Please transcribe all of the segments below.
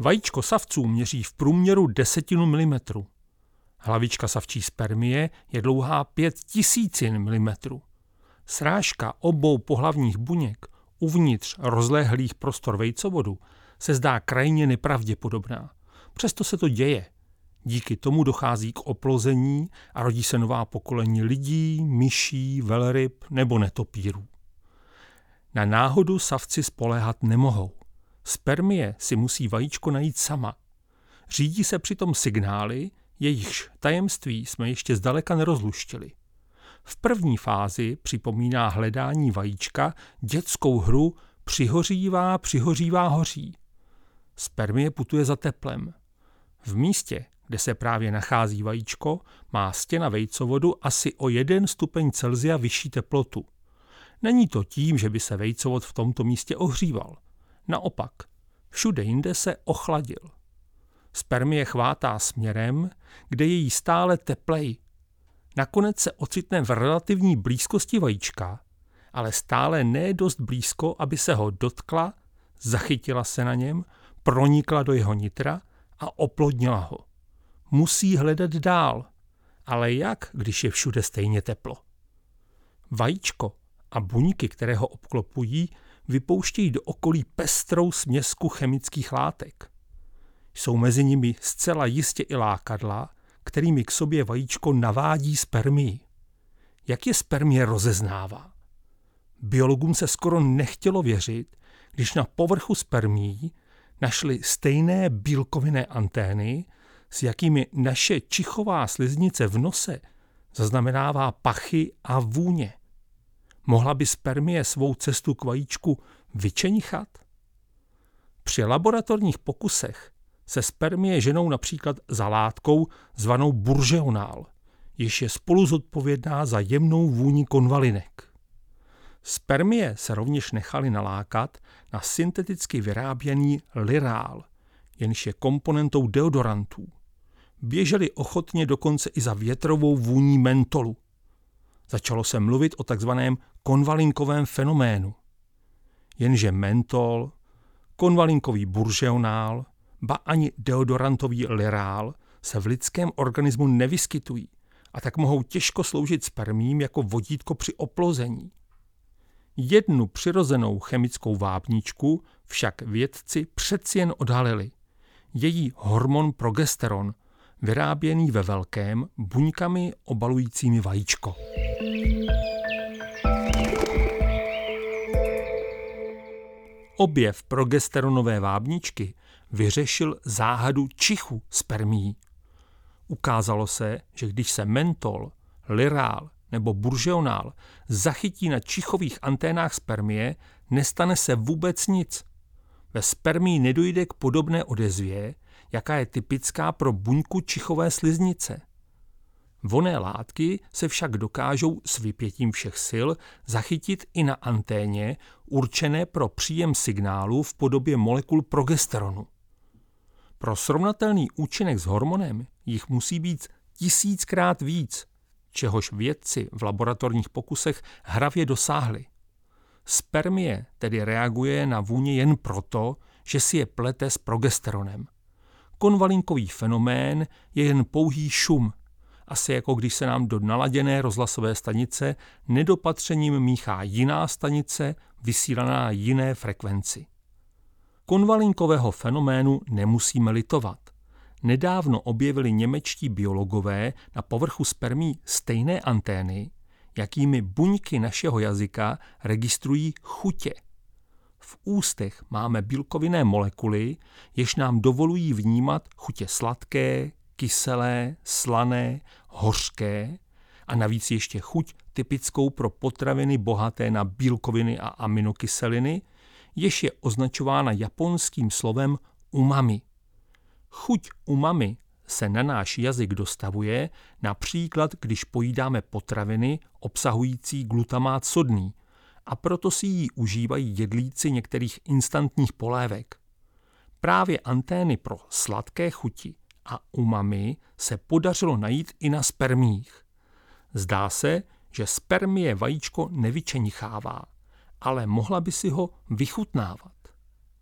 Vajíčko savců měří v průměru 10 milimetru. Hlavička savčí spermie je dlouhá 5000 milimetrů. Srážka obou pohlavních buněk uvnitř rozlehlých prostor vejcovodu se zdá krajně nepravděpodobná. Přesto se to děje. Díky tomu dochází k oplození a rodí se nová pokolení lidí, myší, velryb nebo netopírů. Na náhodu savci spoléhat nemohou. Spermie si musí vajíčko najít sama. Řídí se přitom signály, jejichž tajemství jsme ještě zdaleka nerozluštili. V první fázi připomíná hledání vajíčka dětskou hru přihořívá, hoří. Spermie putuje za teplem. V místě, kde se právě nachází vajíčko, má stěna vejcovodu asi o 1 stupeň Celsia vyšší teplotu. Není to tím, že by se vejcovod v tomto místě ohříval. Naopak, všude jinde se ochladil. Spermie chvátá směrem, kde je jí stále teplej. Nakonec se ocitne v relativní blízkosti vajíčka, ale stále ne dost blízko, aby se ho dotkla, zachytila se na něm, pronikla do jeho nitra a oplodnila ho. Musí hledat dál, ale jak, když je všude stejně teplo? Vajíčko a buňky, které ho obklopují, vypouštějí do okolí pestrou směsku chemických látek. Jsou mezi nimi zcela jistě i lákadla, kterými k sobě vajíčko navádí spermii. Jak je spermie rozeznává? Biologům se skoro nechtělo věřit, když na povrchu spermií našli stejné bílkovinné antény, s jakými naše čichová sliznice v nose zaznamenává pachy a vůně. Mohla by spermie svou cestu k vajíčku vyčenichat? Při laboratorních pokusech se spermie ženou například za látkou zvanou bourgeonal, jež je spolu zodpovědná za jemnou vůni konvalinek. Spermie se rovněž nechaly nalákat na synteticky vyráběný lirál, jenž je komponentou deodorantů. Běželi ochotně dokonce i za větrovou vůní mentolu. Začalo se mluvit o takzvaném konvalinkovém fenoménu. Jenže mentol, konvalinkový bourgeonal, ba ani deodorantový lirál se v lidském organismu nevyskytují a tak mohou těžko sloužit spermím jako vodítko při oplození. Jednu přirozenou chemickou vábničku však vědci přeci jen odhalili. Její hormon progesteron, vyráběný ve velkém buňkami obalujícími vajíčko. Objev progesteronové vábničky vyřešil záhadu čichu spermií. Ukázalo se, že když se mentol, lirál nebo bourgeonal zachytí na čichových anténách spermie, nestane se vůbec nic. Ve spermii nedojde k podobné odezvě, jaká je typická pro buňku čichové sliznice. Vonné látky se však dokážou s vypětím všech sil zachytit i na anténě určené pro příjem signálu v podobě molekul progesteronu. Pro srovnatelný účinek s hormonem jich musí být 1000krát víc, čehož vědci v laboratorních pokusech hravě dosáhli. Spermie tedy reaguje na vůni jen proto, že si je plete s progesteronem. Konvalinkový fenomén je jen pouhý šum, asi jako když se nám do naladěné rozhlasové stanice nedopatřením míchá jiná stanice vysílaná na jiné frekvenci. Konvalinkového fenoménu nemusíme litovat. Nedávno objevili němečtí biologové na povrchu spermií stejné antény, jakými buňky našeho jazyka registrují chutě. V ústech máme bílkovinné molekuly, jež nám dovolují vnímat chutě sladké, kyselé, slané, hořké a navíc ještě chuť typickou pro potraviny bohaté na bílkoviny a aminokyseliny, jež je označována japonským slovem umami. Chuť umami se na náš jazyk dostavuje například, když pojídáme potraviny obsahující glutamát sodný, a proto si ji užívají jedlíci některých instantních polévek. Právě antény pro sladké chuti a umami se podařilo najít i na spermiích. Zdá se, že spermie vajíčko nevyčenichává, ale mohla by si ho vychutnávat.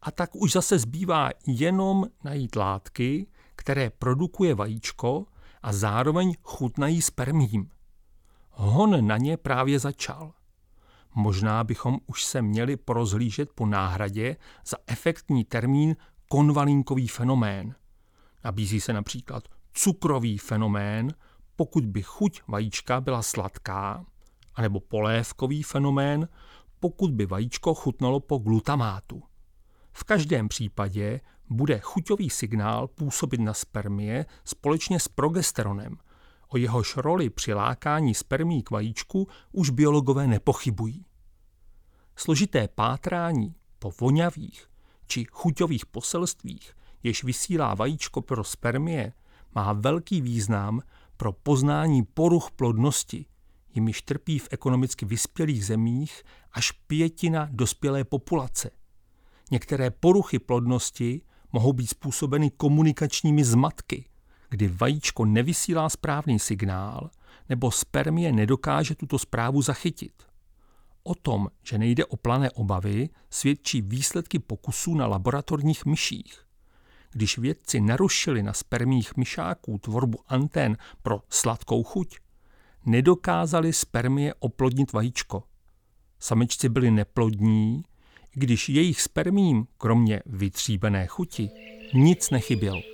A tak už zase zbývá jenom najít látky, které produkuje vajíčko a zároveň chutnají spermiím. Hon na ně právě začal. Možná bychom už se měli porozhlížet po náhradě za efektní termín konvalínkový fenomén. Nabízí se například cukrový fenomén, pokud by chuť vajíčka byla sladká, anebo polévkový fenomén, pokud by vajíčko chutnalo po glutamátu. V každém případě bude chuťový signál působit na spermie společně s progesteronem. O jehož roli při lákání spermií k vajíčku už biologové nepochybují. Složité pátrání po voňavých či chuťových poselstvích, jež vysílá vajíčko pro spermie, má velký význam pro poznání poruch plodnosti, jimiž trpí v ekonomicky vyspělých zemích až 1/5 dospělé populace. Některé poruchy plodnosti mohou být způsobeny komunikačními zmatky, kdy vajíčko nevysílá správný signál nebo spermie nedokáže tuto zprávu zachytit. O tom, že nejde o plané obavy, svědčí výsledky pokusů na laboratorních myších. Když vědci narušili na spermiích myšáků tvorbu antén pro sladkou chuť, nedokázali spermie oplodnit vajíčko. Samičci byli neplodní, i když jejich spermiím, kromě vytříbené chuti, nic nechybělo.